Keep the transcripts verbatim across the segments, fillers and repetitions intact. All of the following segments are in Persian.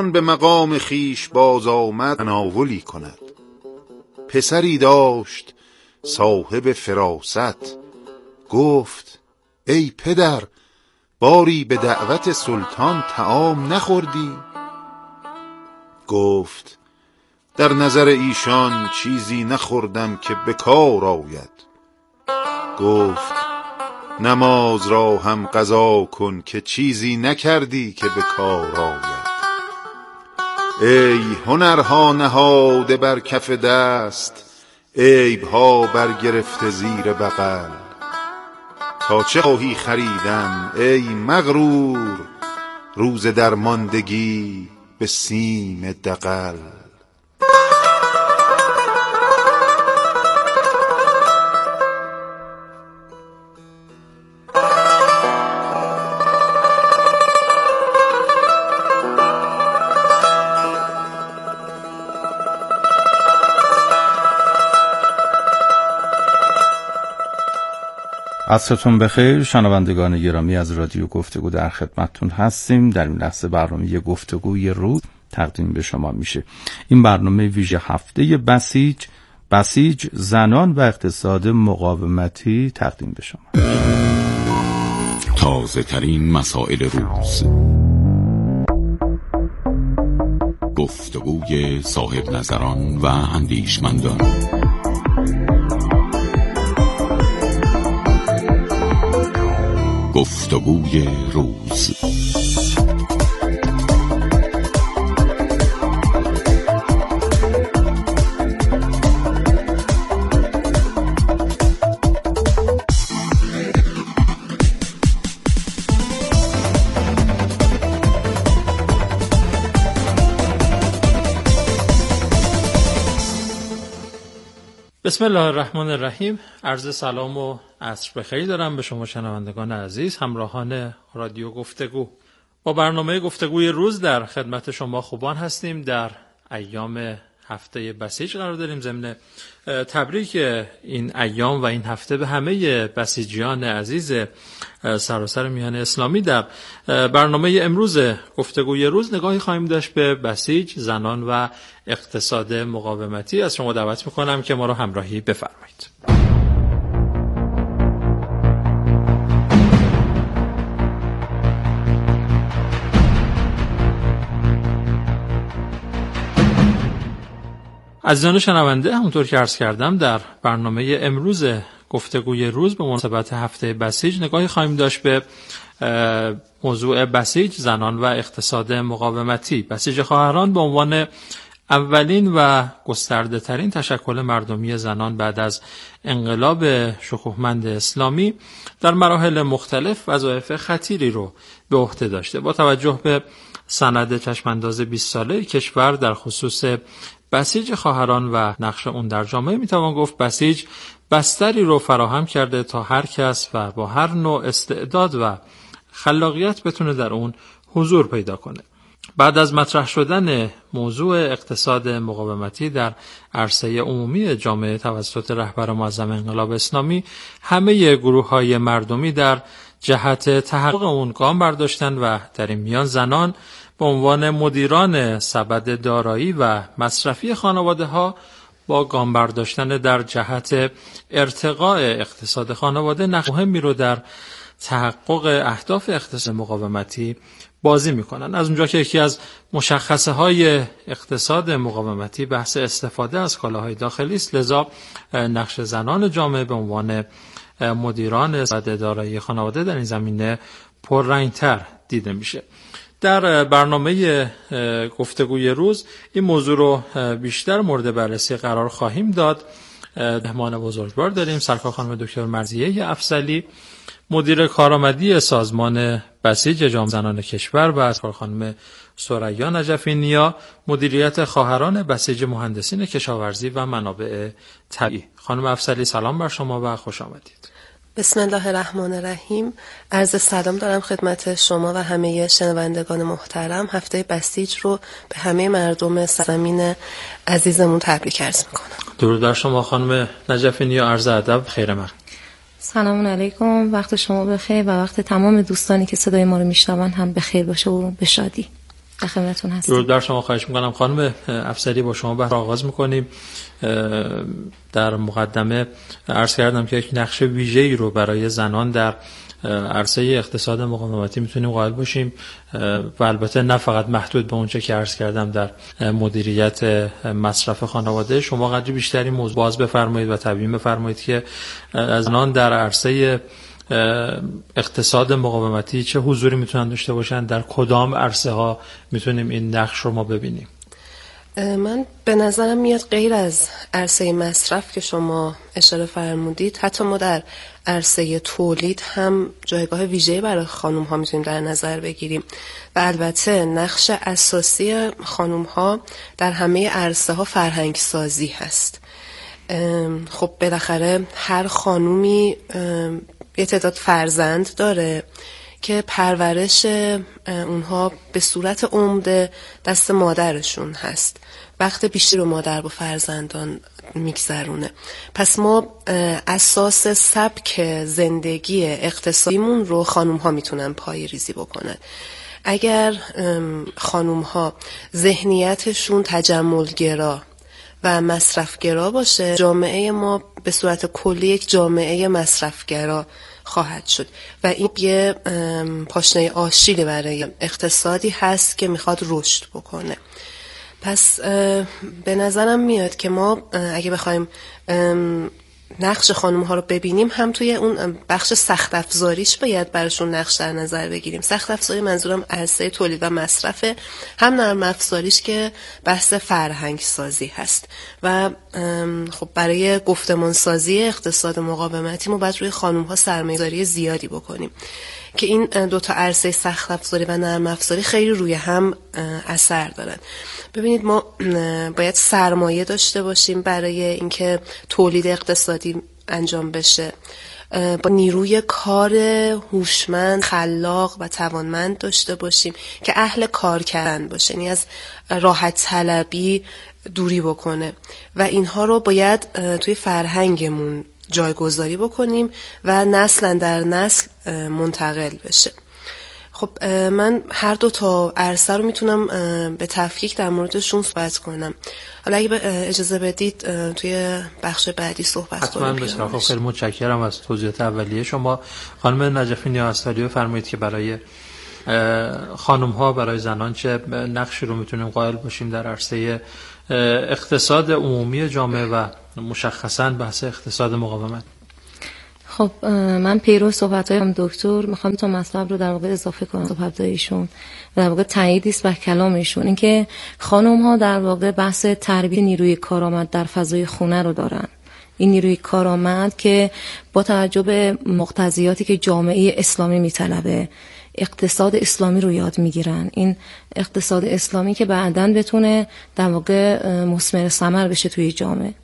چون به مقام خیش باز آمد تناولی کند. پسری داشت صاحب فراست، گفت ای پدر باری به دعوت سلطان طعام نخوردی؟ گفت در نظر ایشان چیزی نخوردم که به کار آید. گفت نماز را هم قضا کن که چیزی نکردی که به کار آید. ای هنرها نهاده بر کف دست، عیبها برگرفته زیر بغل. تا چه خواهی خریدن ای مغرور، روز درماندگی به سیم دغل. عصرتون بخیر شنوندگان گرامی از رادیو گفتگو، در خدمتتون هستیم. در این لحظه برنامه گفتگوی روز تقدیم به شما میشه. این برنامه ویژه هفته بسیج بسیج زنان و اقتصاد مقاومتی تقدیم به شما. تازه ترین مسائل روز، گفتگوی صاحب نظران و اندیشمندان، گفتگوی روز. بسم الله الرحمن الرحیم. عرض سلام و عصر بخیر دارم به شما شنوندگان عزیز، همراهان رادیو گفتگو. با برنامه گفتگوی روز در خدمت شما خوبان هستیم. در ایام هفته بسیج قرار داریم. ضمن تبریک این ایام و این هفته به همه بسیجیان عزیز سراسر میهن اسلامی. در برنامه امروز گفتگوی روز نگاهی خواهیم داشت به بسیج زنان و اقتصاد مقاومتی. از شما دعوت میکنم که ما رو همراهی بفرمایید. عزیزان شنونده، همونطور که عرض کردم در برنامه امروز گفتگوی روز به مناسبت هفته بسیج نگاهی خواهیم داشت به موضوع بسیج زنان و اقتصاد مقاومتی. بسیج خواهران به عنوان اولین و گسترده ترین تشکل مردمی زنان بعد از انقلاب شکوهمند اسلامی در مراحل مختلف وظایف خطیری رو به عهده داشته. با توجه به سند چشمانداز بیست ساله کشور در خصوص بسیج خواهران و نقش اون در جامعه میتوان گفت بسیج بستری رو فراهم کرده تا هر کس و با هر نوع استعداد و خلاقیت بتونه در اون حضور پیدا کنه. بعد از مطرح شدن موضوع اقتصاد مقاومتی در عرصه عمومی جامعه توسط رهبر معظم انقلاب اسلامی، همه گروه‌های مردمی در جهت تحقق اون گام برداشتن و در این میان زنان به عنوان مدیران سبد دارایی و مصرفی خانواده‌ها با گام برداشتن در جهت ارتقاء اقتصاد خانواده نقش مهمی رو در تحقق اهداف اقتصاد مقاومتی بازی میکنن. از اونجا که یکی از مشخصه های اقتصاد مقاومتی بحث استفاده از کالاهای داخلی است، لذا نقش زنان جامعه به عنوان مدیران سبد دارایی خانواده در این زمینه پررنگ‌تر دیده میشه. در برنامه گفتگوی روز این موضوع رو بیشتر مورد بررسی قرار خواهیم داد. مهمان بزرگوار داریم سرکار خانم دکتر مرضیه افضلی، مدیر کارآمدی سازمان بسیج جامعه زنان کشور، و سرکار خانم ثریا نجفی نیا، مدیریت خواهران بسیج مهندسین کشاورزی و منابع طبیعی. خانم افضلی سلام بر شما و خوش آمدید. بسم الله الرحمن الرحیم. عرض سلام دارم خدمت شما و همه شنوندگان محترم. هفته بسیج رو به همه مردم سرزمین عزیزمون تبریک عرض میکنم. درود بر شما خانم نجفی نیا، عرض ادب، خیر مقدم. سلام علیکم، وقت شما بخیر و وقت تمام دوستانی که صدای ما رو میشنون هم بخیر باشه و به شادی. در خدمتتون هستم. درود بر شما. خواهش میکنم خانم افسری، با شما بحث آغاز میکنیم. در مقدمه عرض کردم که یک نقش ویژه‌ای رو برای زنان در عرصه اقتصاد مقاومتی میتونیم قائل باشیم و البته نه فقط محدود به اونچه که عرض کردم در مدیریت مصرف خانواده. شما قدری بیشتری موضوع باز بفرمایید و تبیین بفرمایید که زنان در عرصه اقتصاد مقاومتی چه حضوری میتونن داشته باشن، در کدام عرصه ها میتونیم این نقش رو ما ببینیم؟ من به نظرم میاد غیر از عرصه مصرف که شما اشاره فرمودید، حتی ما در عرصه تولید هم جایگاه ویژه‌ای برای خانم ها میتونیم در نظر بگیریم و البته نقش اساسی خانم ها در همه عرصه ها فرهنگ سازی هست. خب بالاخره هر خانومی یه تعداد فرزند داره که پرورش اونها به صورت عمده دست مادرشون هست، وقت بیشتری رو مادر با فرزندان میگذرونه. پس ما اساس سبک زندگی اقتصادیمون رو خانوم ها میتونن پای ریزی بکنن. اگر خانوم ها ذهنیتشون تجملگرا و مصرفگرا باشه، جامعه ما به صورت کلی یک جامعه مصرفگرا خواهد شد و این یه پاشنه آشیلی برای اقتصادی هست که میخواد رشد بکنه. پس به نظرم میاد که ما اگه بخوایم نقش خانم ها رو ببینیم، هم توی اون بخش سخت افزاریش باید براشون نقش در نظر بگیریم. سخت افزاری منظورم عرصه تولید و مصرفه، هم نرم افزاریش که بحث فرهنگ سازی هست و خب برای گفتمان سازی اقتصاد مقاومتی ما باید روی خانم ها سرمایه‌گذاری زیادی بکنیم که این دوتا عرصه سخت افزاری و نرم افزاری خیلی روی هم اثر دارن. ببینید ما باید سرمایه داشته باشیم برای اینکه تولید اقتصادی انجام بشه، با نیروی کار هوشمند، خلاق و توانمند داشته باشیم که اهل کار کردن باشه، یعنی از راحت طلبی دوری بکنه و اینها رو باید توی فرهنگمون جایگذاری بکنیم و نسل در نسل منتقل بشه. خب من هر دو تا عرصه رو میتونم به تفکیک در موردشون صحبت کنم. حالا اگه اجازه بدید توی بخش بعدی صحبت کنیم. حتما بسیار خوب، خیلی متشکرم از توضیحات اولیه شما. خانم نجفی نیازتاری فرمایید که برای خانم ها، برای زنان چه نقشی رو میتونیم قائل باشیم در عرصه اقتصاد عمومی جامعه و مشخصاً بحث اقتصاد مقاومت؟ خب من پیرو صحبت‌های هم دکتر میخوام تا مطلب رو در واقع اضافه کنم. صحبت‌های ایشون در واقع تایید است بر کلام ایشون، اینکه خانم‌ها در واقع بحث تربیت نیروی کارآمد در فضای خونه رو دارن. این نیروی کارآمد که با توجه به مقتضیاتی که جامعه اسلامی میطلبه، اقتصاد اسلامی رو یاد میگیرن. این اقتصاد اسلامی که بعداً بتونه در واقع مثمر ثمر بشه توی جامعه.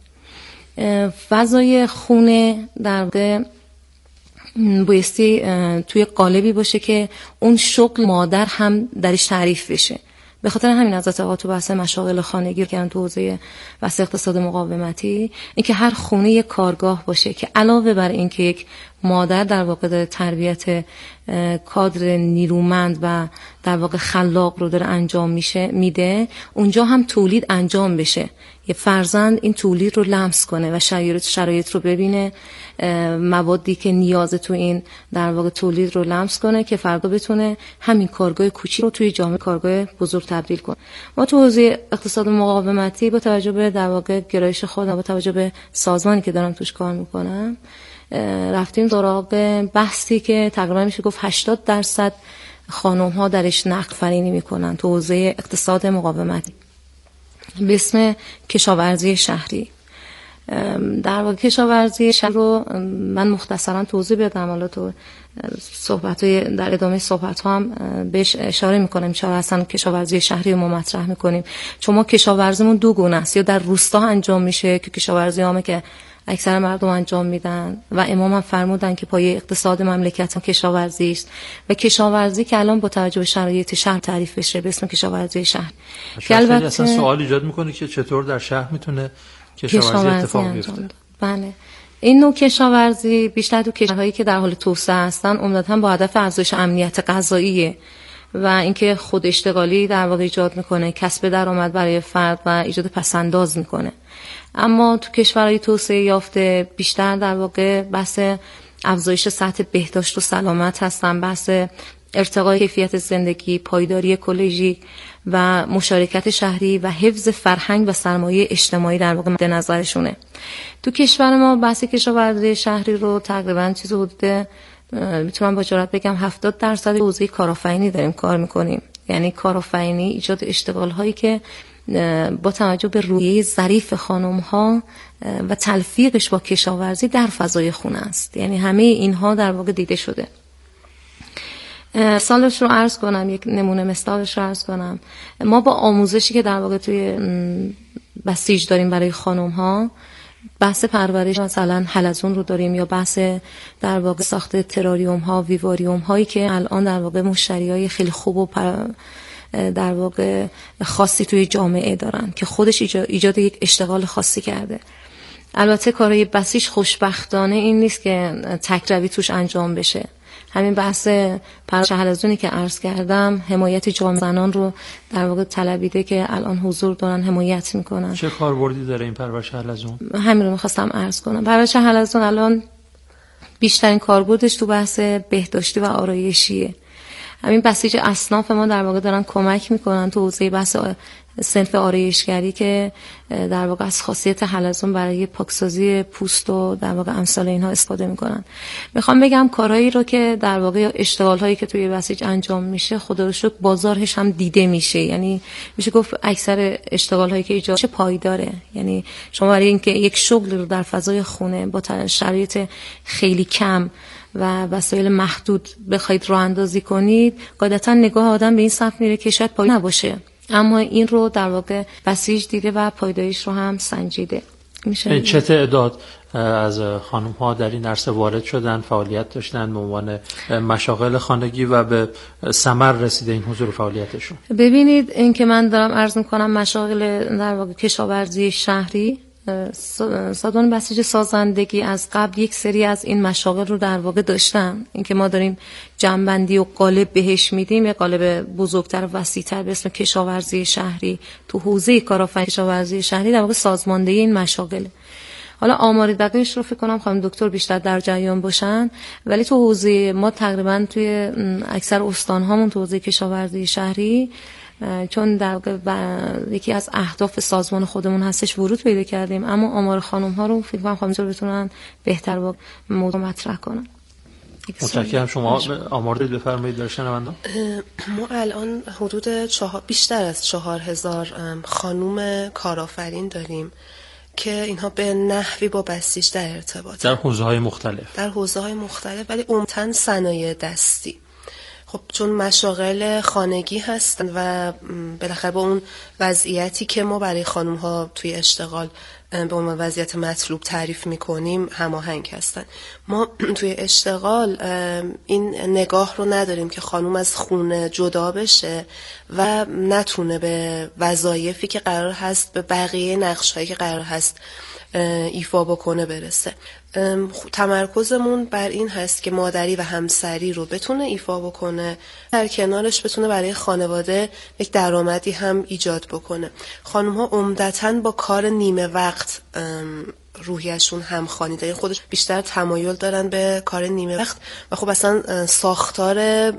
فضای خونه در واقع بایستی توی قالبی باشه که اون شغل مادر هم درش تعریف بشه. به خاطر همین حضرت آقا تو بحث مشاغل خانگی کردن تو حوزه بحث اقتصاد مقاومتی، اینکه هر خونه یک کارگاه باشه که علاوه بر اینکه یک مادر در واقع داره تربیت کادر نیرومند و در واقع خلاق رو داره انجام میشه میده، اونجا هم تولید انجام بشه. یه فرزند این تولید رو لمس کنه و شرایط شرایط رو ببینه، موادی که نیاز تو این در واقع تولید رو لمس کنه که فردا بتونه همین کارگاه کوچیک رو توی جامعه کارگاه بزرگ تبدیل کنه. ما تو حوزه اقتصاد مقاومتی با توجه به در واقع گرایش خودم، با توجه به سازمانی که دارم توش کار میکنم، رفتیم سراغ بحثی که تقریبا میشه گفت هشتاد درصد خانم ها درش نقد فرینی میکنن تو حوزه اقتصاد مقاومتی به اسم کشاورزی شهری. در واقع کشاورزی شهری رو من مختصرا توضیح بدم، حالا تو صحبت های در ادامه صحبت ها هم بهش اشاره میکنم. چرا اصلا کشاورزی شهری رو ما مطرح میکنیم؟ چون ما کشاورزیمون دو گونه است، یا در روستا انجام میشه که کشاورزی عامه که اکثر مردم انجام میدن و امام هم فرمودن که پایه اقتصاد مملکت کشاورزی است، و کشاورزی که الان با توجه به شرایط شهر تعریف بشه به اسم کشاورزی شهر. که البته اصلا سوال ایجاد میکنه که چطور در شهر میتونه کشاورزی, کشاورزی اتفاق بیفته. بله، این نوع کشاورزی بیشتر تو کشورهایی که در حال توسعه هستن عمدتاً با هدف افزایش امنیت غذایی و اینکه خود اشتغالی در واقع ایجاد میکنه، کسب درآمد برای فرد و ایجاد پسنداز میکنه. اما تو کشورهای توسعه یافته بیشتر در واقع بحث افزایش سطح بهداشت و سلامت هستن، بحث ارتقای کیفیت زندگی، پایداری اکولوژیک و مشارکت شهری و حفظ فرهنگ و سرمایه اجتماعی در واقع مد نظرشونه. تو کشور ما بحث کشاورزی شهری رو تقریبا چیز حدود میتونم با جرئت بگم هفتاد درصد حوزه کارآفرینی داریم کار میکنیم. یعنی کارآفرینی، ایجاد اشتغال هایی که با توجه به روحیه ظریف خانم ها و تلفیقش با کشاورزی در فضای خونه است. یعنی همه اینها در واقع دیده شده. سالش رو عرض کنم، یک نمونه مثالش رو عرض کنم. ما با آموزشی که در واقع توی بسیج داریم برای خانم ها، بحث پرورش مثلا حلزون رو داریم، یا بحث در واقع ساخت تراریوم ها، ویواریوم هایی که الان در واقع مشتری های خیلی خوب و در واقع خاصی توی جامعه دارن که خودش ایجاد یک اشتغال خاصی کرده. البته کارهای بسیج خوشبختانه این نیست که تک روی توش انجام بشه. همین بحث پرورش حلزونی که عرض کردم، حمایت جامعه زنان رو در واقع طلبیده که الان حضور دارن، حمایت میکنن. چه کاربردی داره این پرورش حلزون؟ همین رو میخواستم عرض کنم. پرورش حلزون الان بیشترین کاربردش تو بحث بهداشتی و آرایشیه. همین بسیج اصناف ما در واقع دارن کمک میکنن تو حوزه بحث صنف آرایشگری که در واقع از خاصیت حلزون برای پاکسازی پوست و در واقع امثال اینها استفاده میکنن. میخوام بگم کارهایی رو که در واقع اشتغال هایی که توی بسیج انجام میشه، خدا رو شکر بازارش هم دیده میشه. یعنی میشه گفت اکثر اشتغال هایی که ایجاد میشه پایداره. یعنی شما برای اینکه یک شغل رو در فضای خونه با شرایط خیلی کم و وسایل محدود بخواید راه اندازی کنید، قاعدتا نگاه آدم به این سمت میره که شاید پایدار نباشه. اما این رو در واقع بسیج دیده و پایداریش رو هم سنجیده. میشه چه تعداد از خانم ها در این عرصه وارد شدن، فعالیت داشتن به عنوان مشاغل خانگی و به ثمر رسیده این حضور فعالیتشون؟ ببینید، این که من دارم عرض میکنم مشاغل در واقع کشاورزی شهری، سازمان بسیج سازندگی از قبل یک سری از این مشاغل رو در واقع داشتن. اینکه ما داریم جنبندی و قالب بهش میدیم، یک قالب بزرگتر و وسیع‌تر به اسم کشاورزی شهری تو حوزه کارآفرینی کشاورزی شهری در واقع سازماندهی این مشاغل. حالا آمار دقیقش رو فکر کنم خانم دکتر بیشتر در جریان باشن، ولی تو حوزه ما تقریبا توی اکثر استان‌هامون تو حوزه کشاورزی شهری، چون در واقع یکی از اهداف سازمان خودمون هستش، ورود پیدا کردیم. اما آمار خانم ها رو فکر کنم خانم جور بتونن بهتر با موضوع مطرح کنن. متشکرم. شما آمار دید بفرمایید در شنوندگان. ما الان حدود چهار بیشتر از چهار هزار خانم کارآفرین داریم که اینها به نحوی با بسیج در ارتباط در حوزه‌های مختلف در حوزه‌های مختلف ولی عموماً صنایع دستی. خب چون مشاغل خانگی هستن و بالاخره با اون وضعیتی که ما برای خانم ها توی اشتغال به اون وضعیت مطلوب تعریف میکنیم هماهنگ هستن. ما توی اشتغال این نگاه رو نداریم که خانم از خونه جدا بشه و نتونه به وظایفی که قرار هست، به بقیه نقش‌هایی که قرار هست ایفا بکنه برسه. تمرکزمون بر این هست که مادری و همسری رو بتونه ایفا بکنه، در کنارش بتونه برای خانواده یک درآمدی هم ایجاد بکنه. خانم ها عمدتاً با کار نیمه وقت روحیشون همخوانی داره، خودش بیشتر تمایل دارن به کار نیمه وقت و خب اصلا ساختار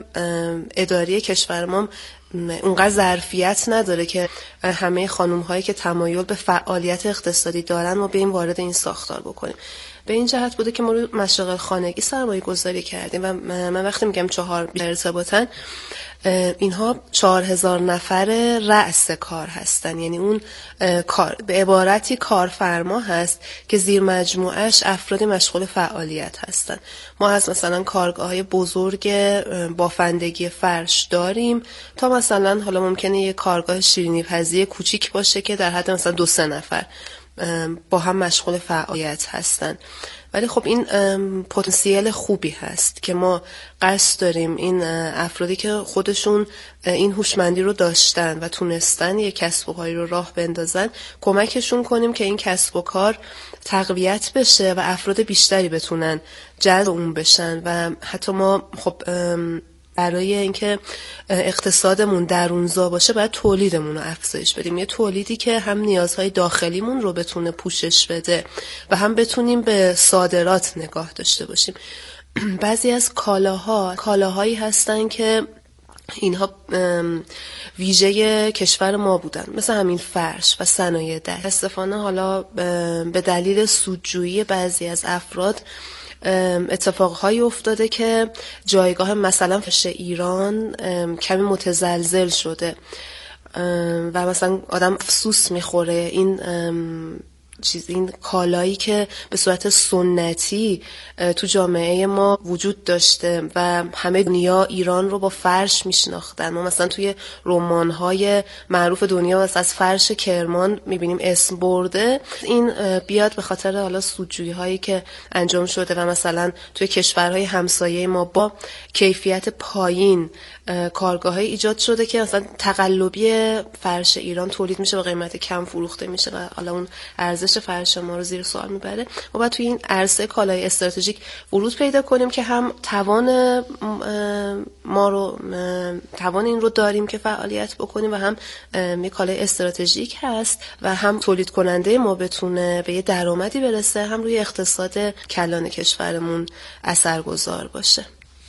اداری کشور ما اونقدر ظرفیت نداره که همه خانم هایی که تمایل به فعالیت اقتصادی دارن ما بریم وارد این ساختار بکنیم. به این جهت بوده که ما رو مشاغل خانگی سرمایه گذاری کردیم و من وقتی میگم چهار ارتباطن، اینها چهار هزار نفر رأس کار هستن. یعنی اون کار به عبارتی کارفرما هست که زیر مجموعش افراد مشغول فعالیت هستن. ما از مثلا کارگاه‌های بزرگ بافندگی فرش داریم تا مثلا حالا ممکنه یه کارگاه شیرینی پزی کوچیک باشه که در حد مثلا دو سه نفر با هم مشغول فعالیت هستن. ولی خب این پتانسیل خوبی هست که ما قصد داریم این افرادی که خودشون این هوشمندی رو داشتن و تونستن یک کسب و کاری رو راه بندازن کمکشون کنیم که این کسب و کار تقویت بشه و افراد بیشتری بتونن جذب اون بشن. و حتی ما خب برای اینکه اقتصادمون درونزا باشه باید تولیدمون رو افزایش بدیم، یه تولیدی که هم نیازهای داخلیمون رو بتونه پوشش بده و هم بتونیم به صادرات نگاه داشته باشیم. بعضی از کالاها کالاهایی هستن که اینها ویژه کشور ما بودن، مثل همین فرش و صنایع دست. متاسفانه حالا به دلیل سودجویی بعضی از افراد اتفاقهایی افتاده که جایگاه مثلا فرش ایران کمی متزلزل شده و مثلا آدم افسوس میخوره این چیز این کالایی که به صورت سنتی تو جامعه ما وجود داشته و همه دنیا ایران رو با فرش میشناختن. ما مثلا توی رمان‌های معروف دنیا از فرش کرمان میبینیم اسم برده. این بیاد به خاطر حالا سودجویی هایی که انجام شده و مثلا توی کشورهای همسایه ما با کیفیت پایین کارگاه‌های ایجاد شده که مثلا تقلبی فرش ایران تولید میشه و قیمت کم فروخته میشه و حالا اون ارزش فرش ما رو زیر سوال میبره. ما باید توی این عرصه کالای استراتژیک ورود پیدا کنیم که هم توان ما رو توان این رو داریم که فعالیت بکنیم و هم یک کالای استراتژیک هست و هم تولید کننده ما بتونه به یه درآمدی برسه، هم روی اقتصاد کلان کشورمون اثرگذار باشه.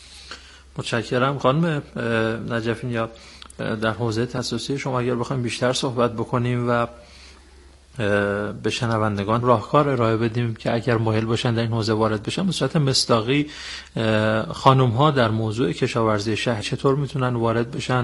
متشکرم خانم نجفی. یا در حوزه تخصصی شما اگر بخوایم بیشتر صحبت بکنیم و به شنوندگان راهکار ارائه بدیم که اگر مایل باشن در این حوزه وارد بشن، به صورت مصداقی خانم ها در موضوع کشاورزی شهر چطور میتونن وارد بشن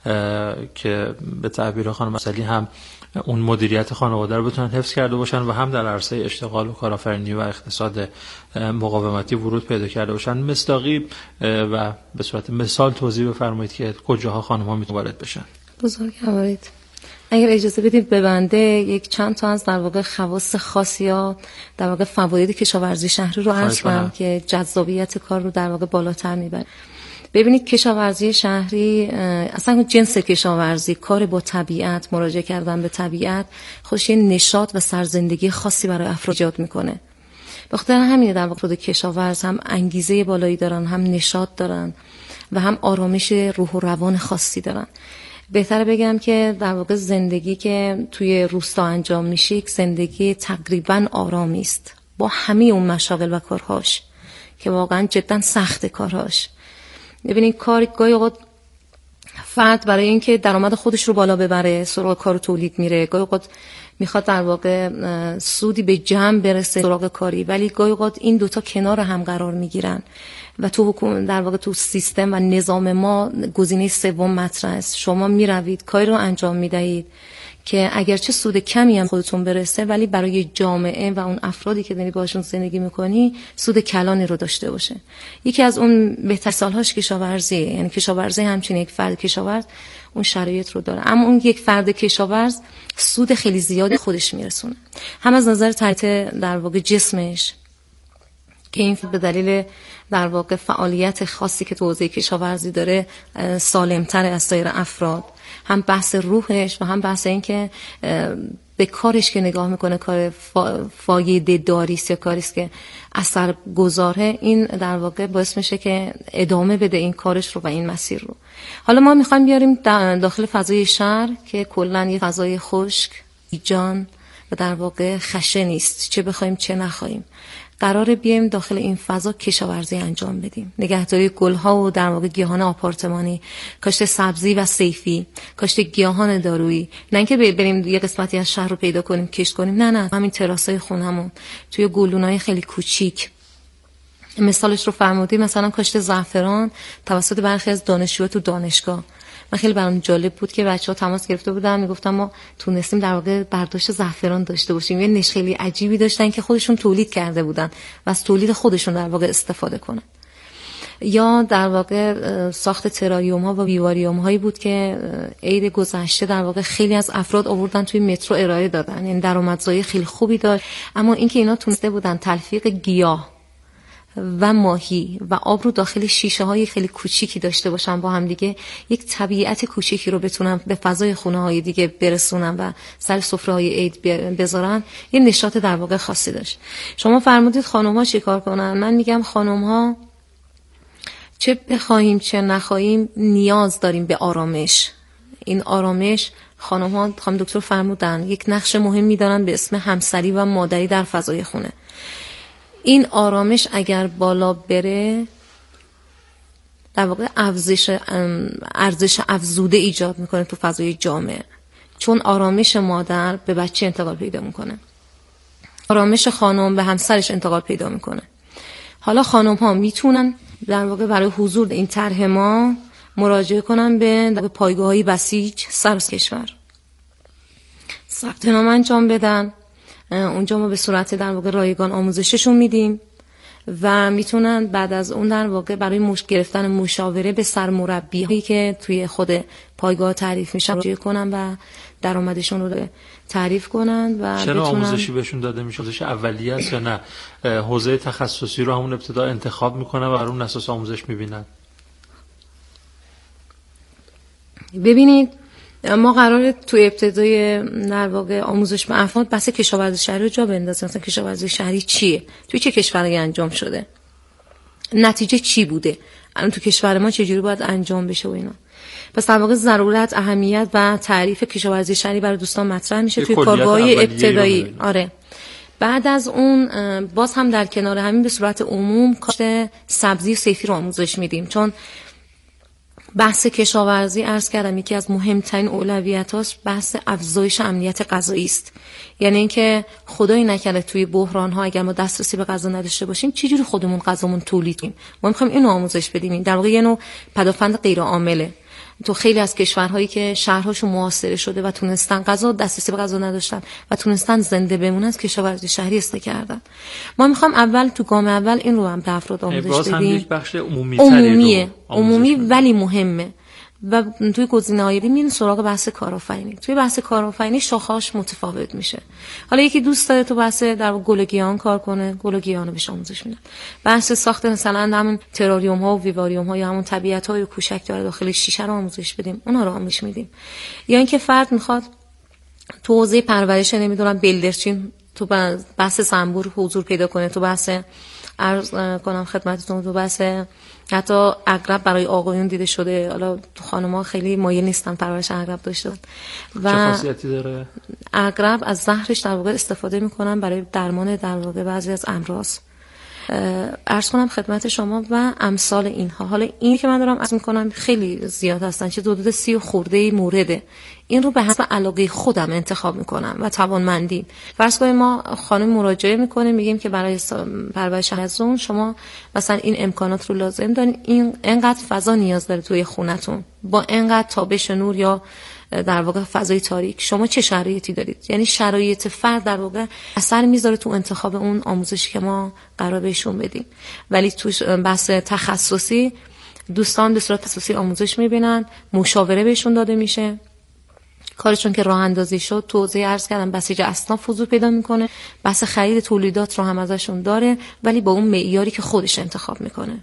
که به تعبیر خانم اصلی هم اون مدیریت خانواده رو بتونن حفظ کرده باشن و هم در عرصه اشتغال و کارآفرینی و اقتصاد مقاومتی ورود پیدا کرده باشن. مصداقی و به صورت مثال توضیح بفرمایید که کجاها خانم‌ها میتونن وارد بشن. بزرگوارید، اگر اجازه بدید به بنده یک چند تا از در واقع خواص خاصی یا در واقع فواید کشاورزی شهری رو عرض کنم که جذابیت کار رو در واقع بالاتر میبره. ببینید کشاورزی شهری اصلا جنس کشاورزی، کار با طبیعت، مراجعه کردن به طبیعت، خودش یه نشاط و سرزندگی خاصی برای افراد ایجاد میکنه. به خاطر همین در واقع کشاورز هم انگیزه بالایی دارن، هم نشاط دارن و هم آرامش روح و روان خاصی دارن. بهتره بگم که در واقع زندگی که توی روستا انجام میشه یک زندگی تقریبا آرامی است با همه اون مشاغل و کارهاش که واقعا جدا سخت کارهاش. ببینید کار گاهی اوقات فرد برای اینکه درآمد خودش رو بالا ببره سراغ کار تولید میره، گاهی اوقات میخواد در واقع سودی به جمع برسه سراغ کاری، ولی گاهی اوقات این دوتا کنار هم قرار میگیرن و تو حکومت در واقع تو سیستم و نظام ما گزینه سوم مطرح است. شما میروید کاری رو انجام میدهید که اگرچه سود کمی هم خودتون برسه ولی برای جامعه و اون افرادی که داری باشون زندگی میکنی سود کلانی رو داشته باشه. یکی از اون بهتر سالهاش کشاورزیه، یعنی کشاورزی همچنین یک فرد کشاورز اون شرایط رو داره، اما اون یک فرد کشاورز سود خیلی زیادی خودش میرسونه، هم از نظر تحت در واقع جسمش که این به دلیل در واقع فعالیت خاصی که تو حوزه کشاورزی داره سالمتر از سایر افراد، هم بحث روحش و هم بحث این که به کارش که نگاه میکنه کار فا... فایده داریست یا کاریست که اثر گذاره، این در واقع باعث میشه که ادامه بده این کارش رو و این مسیر رو. حالا ما میخوایم بیاریم داخل فضای شهر که کلا یه فضای خشک، بیجان و در واقع خشن نیست، چه بخوایم چه نخوایم. قراره بیایم داخل این فضا کشاورزی انجام بدیم، نگهداری گلها و در واقع گیاهان آپارتمانی، کاشت سبزی و صیفی، کاشت گیاهان دارویی. نه اینکه بریم یه قسمتی از شهر رو پیدا کنیم کشت کنیم، نه نه، همین تراسای خونمون توی گلدونای خیلی کوچیک. مثالش رو فرمودی، مثلا کاشت زعفران توسط برخی از دانشجوها تو دانشگاه. من خیلی برام جالب بود که بچه‌ها تماس گرفته بودن میگفتن ما تونستیم در واقع برداشت زعفران داشته باشیم. یه نش خیلی عجیبی داشتن که خودشون تولید کرده بودن و از تولید خودشون در واقع استفاده کنن. یا در واقع ساخت تراریوم ها و ویواریوم هایی بود که عید گذشته در واقع خیلی از افراد آوردن توی مترو ارائه دادن، یعنی درآمدزایی خیلی خوبی داشت. اما اینکه اینا تونسته بودن تلفیق گیاه و ماهی و آب رو داخل شیشه های خیلی کوچیکی داشته باشن با هم دیگه، یک طبیعت کوچیکی رو بتونن به فضای خونه های دیگه برسونن و سر سفره های عید بذارن، یه نشاط در واقع خاصی داشت. شما فرمودید خانم ها چی کار کنن؟ من میگم خانم ها چه بخواهیم چه نخواهیم نیاز داریم به آرامش. این آرامش خانم ها خانم دکتر فرمودن یک نقش مهمی دارن به اسم همسری و مادری در فضای خونه. این آرامش اگر بالا بره در واقع افزایش ارزش افزوده ایجاد میکنه تو فضای جامعه، چون آرامش مادر به بچه انتقال پیدا میکنه، آرامش خانم به همسرش انتقال پیدا میکنه. حالا خانم ها میتونن در واقع برای حضور این طرح ما مراجعه کنن به پایگاه‌های بسیج سراسر کشور، ثبت نام انجام بدن. اونجا ما به صورت در واقع رایگان آموزششون میدیم و میتونن بعد از اون در واقع برای مش گرفتن مشاوره به سرمربی هایی که توی خود پایگاه تعریف میشن مراجعه کنن و درآمدشون رو تعریف کنن. و چرا بتونن... آموزشی بهشون داده میشه؟ آموزش اولیه است یا نه حوزه تخصصی رو همون ابتدا انتخاب میکنن و بر اون اساس آموزش میبینن؟ ببینید ما قراره تو ابتدای در واقع آموزش به افراد بحث کشاورزی شهری رو جا بندازیم. مثلا کشاورزی شهری چیه؟ توی چه کشوری انجام شده؟ نتیجه چی بوده؟ الان تو کشور ما چه جوری باید انجام بشه و اینا. پس در واقع ضرورت، اهمیت و تعریف کشاورزی شهری برای دوستان مطرح میشه توی کارگاه‌های ابتدایی. آره. بعد از اون باز هم در کنار همین به صورت عموم کاشت سبزی و صیفی رو آموزش میدیم، چون بحث کشاورزی عرض کردم یکی از مهمترین اولویتاش بحث افزایش امنیت غذایی است. یعنی اینکه خدای نکرده توی بحران ها اگر ما دسترسی به غذا نداشته باشیم چجوری خودمون غذامون تولید کنیم. ما می‌خوایم اینو آموزش بدیم. در واقع یه نوع پدافند غیر عامله. تو خیلی از کشورهایی که شهرهاشون محاصره شده و تونستن غذا دسترسی به غذا نداشتن و تونستن زنده بمونن از کشاورزی شهری استفاده کردن. ما میخوام اول تو گام اول این رو هم به افراد آموزش بدیم. باز هم یک بخش عمومی عمومیه عمومی ولی مهمه. و توی گزینه‌های دیگه میریم سراغ بحث کارآفرینی. توی بحث کارآفرینی شاخه‌هاش متفاوت میشه. حالا یکی دوست داره تو بحث در گل و گیاهان کار کنه، گل و گیاهان رو بهش آموزش میدن. بحث ساخت مثلا همون تراریوم ها و ویواریوم ها یا همون طبیعت‌های کوچک داره داخل شیشه رو آموزش بدیم، اونها رو آموزش میدیم. یا اینکه فرد میخواد تو حوزه پرورش نمیدونم بلدرچین تو بحث زنبور حضور پیدا کنه، تو بحث عرض کنم خدمتتون تو بحث حتی عقرب برای آقایون دیده شده. حالا تو خانم‌ها خیلی مایل نیستن پرورش عقرب داشته و چه خاصیتی داره؟ عقرب از زهرش در واقع استفاده میکنن برای درمان در واقع بعضی از امراض. عرض کنم خدمت شما و امثال اینها. حالا این که من دارم عرض میکنم خیلی زیاد هستن، چه حدود سی و خورده مورده. این رو به حسب علاقه خودم انتخاب میکنم و توانمندی. فرض کنید ما خانم مراجعه میکنه میگیم که برای پرورش ازون شما مثلا این امکانات رو لازم دارین، این انقدر فضا نیاز داره توی خونتون با انقدر تابش نور یا در واقع فضای تاریک، شما چه شرایطی دارید؟ یعنی شرایط فرد در واقع اثر میذاره تو انتخاب اون آموزشی که ما قرار بهشون بدیم. ولی تو بحث تخصصی دوستان به صورت تخصصی آموزش میبینن، مشاوره بهشون داده میشه. کارشون که راه اندازی شد توضیح عرض کردم بسیج اصناف حضور پیدا میکنه، بحث خرید تولیدات رو هم ازشون داره ولی با اون معیاری که خودش انتخاب میکنه.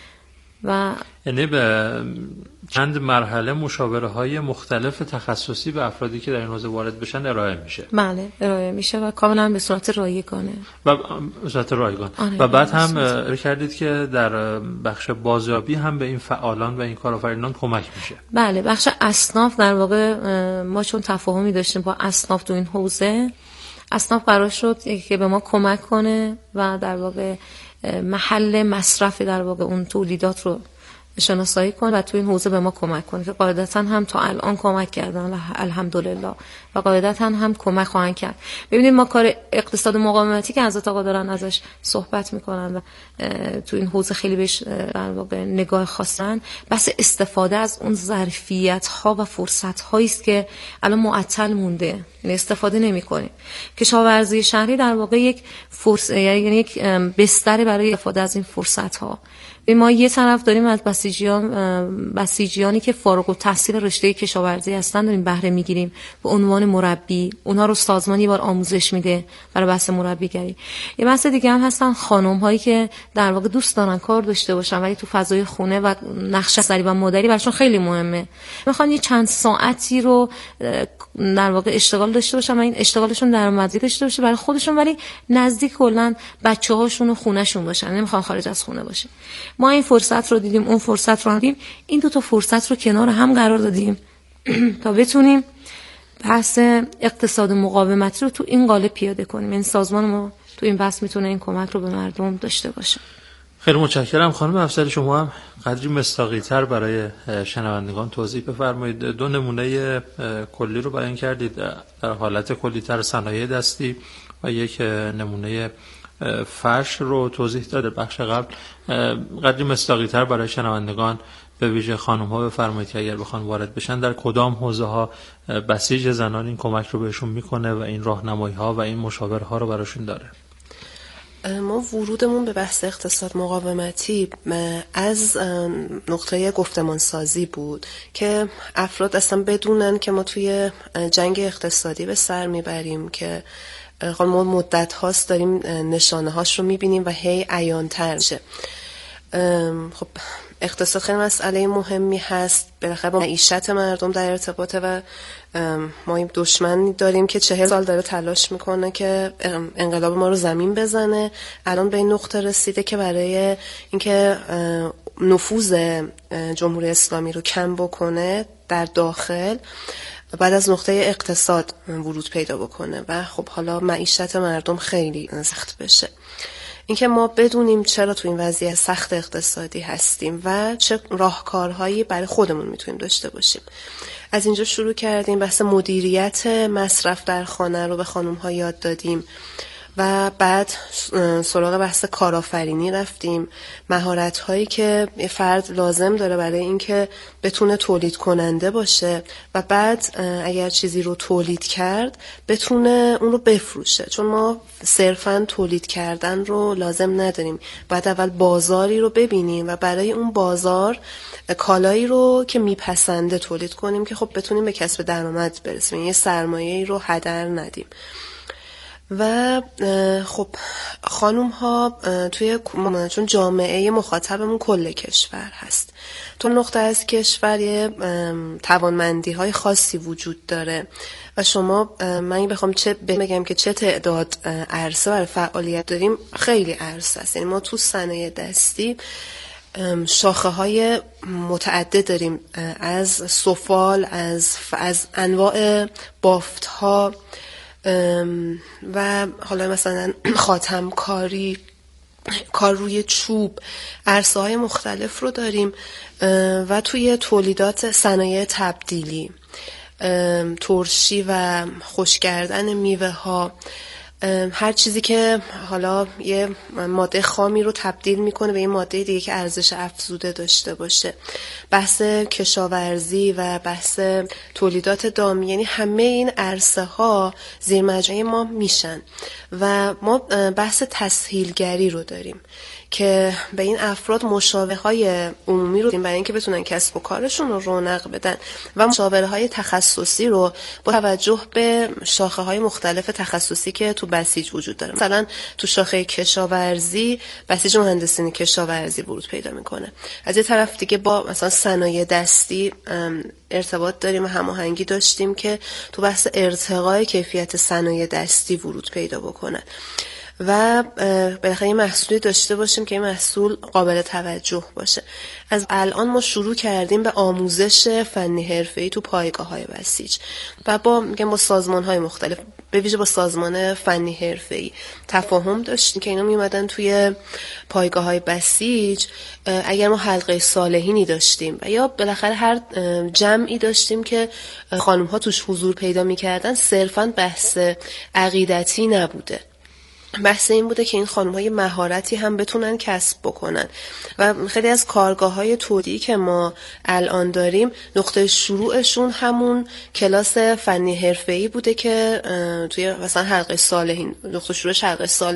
و یعنی به چند مرحله مشاوره های مختلف تخصصی به افرادی که در این حوزه وارد بشن ارائه میشه. بله ارائه میشه و کاملا به صورت رایگانه و به صورت رایگان. آره و بعد هم ارائه کردید که در بخش بازیابی هم به این فعالان و این کارآفرینان کمک میشه. بله بخش اصناف در واقع ما چون تفاهمی داشتیم با اصناف تو این حوزه، اصناف قرار شد که به ما کمک کنه و در واقع محل مصرف در واقع اون تولیدات رو شناسایی کنه و تو این حوزه به ما کمک کنه که قاعدتاً هم تا الان کمک کردن الحمدلله و قاعدتاً هم کمک خواهند کرد. ببینید ما کار اقتصاد مقاومتی که حضرت آقا دارن ازش صحبت میکنن و تو این حوزه خیلی بهش در واقع نگاه خاصن، بس استفاده از اون ظرفیت ها و فرصت هایی است که الان معطل مونده، یعنی استفاده نمیکنیم. کشاورزی شهری در واقع یک فرصت، یعنی یک بستر برای استفاده از این فرصت ها. ما یه طرف داریم از بسیجیان بسیجیانی که فارغ التحصیل رشته کشاورزی هستن داریم بهره میگیریم به عنوان مربی، اونها رو سازمان یه بار آموزش میده برای بحث مربیگری. یه بحث دیگه هم هستن خانم هایی که در واقع دوست دارن کار داشته باشن ولی تو فضای خونه و نقش زری و مادری براشون خیلی مهمه، میخوان یه چند ساعتی رو در واقع اشتغال داشته باشن و این اشتغالشون درآمدی داشته باشه برای خودشون ولی نزدیک کلا بچه‌هاشون و خونه‌شون باشن، نمیخوان خارج از خونه باشه. ما این فرصت رو دیدیم، اون فرصت رو دیدیم، این دو تا فرصت رو کنار هم قرار دادیم تا بتونیم بحث اقتصاد مقاومتی رو تو این قالب پیاده کنیم. این سازمان ما تو این بحث میتونه این کمک رو به مردم داشته باشه. خیلی متشکرم خانم افسری. شما هم قدری مصداقی‌تر برای شنوندگان توضیح بفرمایید. دو نمونه کلی رو بیان کردید در حالت کلی‌تر صنایع دستی و یک نمونه فرش رو توضیح داده بخش قبل. قدری مصداقی‌تر برای شنوندگان به ویژه خانم‌ها بفرمایید که اگر بخوان وارد بشن در کدام حوزه‌ها بسیج زنان این کمک رو بهشون میکنه و این راهنمایی‌ها و این مشاوره‌ها رو براشون داره. ما ورودمون به بحث اقتصاد مقاومتی از نقطه گفتمان سازی بود که افراد اصلا بدونن که ما توی جنگ اقتصادی به سر میبریم که ما مدت هاست داریم نشانه هاش رو میبینیم و هی عیان‌تر میشه. خب اقتصاد خیلی مسئله مهمی هست، بالاخره با معیشت مردم در ارتباطه و ما این دشمنی داریم که چهل سال داره تلاش میکنه که انقلاب ما رو زمین بزنه. الان به این نقطه رسیده که برای اینکه نفوذ جمهوری اسلامی رو کم بکنه در داخل بعد از نقطه اقتصاد ورود پیدا بکنه و خب حالا معیشت مردم خیلی سخت بشه. اینکه ما بدونیم چرا تو این وضعیت سخت اقتصادی هستیم و چه راهکارهایی برای خودمون میتونیم داشته باشیم. از اینجا شروع کردیم، بحث مدیریت مصرف در خانه رو به خانم‌ها یاد دادیم و بعد سراغ بحث کارآفرینی رفتیم، مهارت‌هایی که فرد لازم داره برای اینکه بتونه تولید کننده باشه و بعد اگر چیزی رو تولید کرد بتونه اون رو بفروشه، چون ما صرفاً تولید کردن رو لازم نداریم، باید اول بازاری رو ببینیم و برای اون بازار کالایی رو که میپسنده تولید کنیم که خب بتونیم به کسب درآمد برسیم، یه سرمایه‌ای رو هدر ندیم. و خب خانوم ها توی چون جامعه مخاطبمون کل کشور هست، تو نقطه از کشور یه توانمندی های خاصی وجود داره و شما من بخوام چه بگم که چه تعداد عرصه برای فعالیت داریم، خیلی عرصه است. یعنی ما تو صنایع دستی شاخه های متعدد داریم، از سفال، از از انواع بافت ها و حالا مثلا خاتم کاری، کار روی چوب، عرصه های مختلف رو داریم و توی تولیدات صنایع تبدیلی، ترشی و خشک کردن میوه ها، هر چیزی که حالا یه ماده خامی رو تبدیل میکنه به یه ماده دیگه که ارزش افزوده داشته باشه، بحث کشاورزی و بحث تولیدات دامی، یعنی همه این عرصه ها زیر مجموعه ما میشن و ما بحث تسهیلگری رو داریم که به این افراد مشاوره های عمومی رو دیم برای اینکه بتونن کسب و کارشون رو رونق بدن و مشاوره های تخصصی رو با توجه به شاخه های مختلف تخصصی که تو بسیج وجود داره. مثلا تو شاخه کشاورزی بسیج مهندسین کشاورزی ورود پیدا میکنه. از یه طرف دیگه با مثلا صنایع دستی ارتباط داریم و هماهنگی داشتیم که تو بحث ارتقای کیفیت صنایع دستی ورود پیدا بکنه و بالاخره یه محصولی داشته باشیم که این محصول قابل توجه باشه. از الان ما شروع کردیم به آموزش فنی حرفه‌ای تو پایگاه‌های بسیج و با میگم با سازمان‌های مختلف، به ویژه با سازمان فنی حرفه‌ای تفاهم داشتیم که اینا میومدن توی پایگاه‌های بسیج. اگر ما حلقه صالحینی داشتیم و یا بالاخره هر جمعی داشتیم که خانم‌ها توش حضور پیدا می‌کردن، صرفاً بحث عقیدتی نبوده، بحث این بوده که این خانم های مهارتی هم بتونن کسب بکنن و خیلی از کارگاه های تولیدی که ما الان داریم نقطه شروعشون همون کلاس فنی حرفه‌ای بوده که توی مثلا حلقه صالحین، نقطه شروعش حلقه صالحین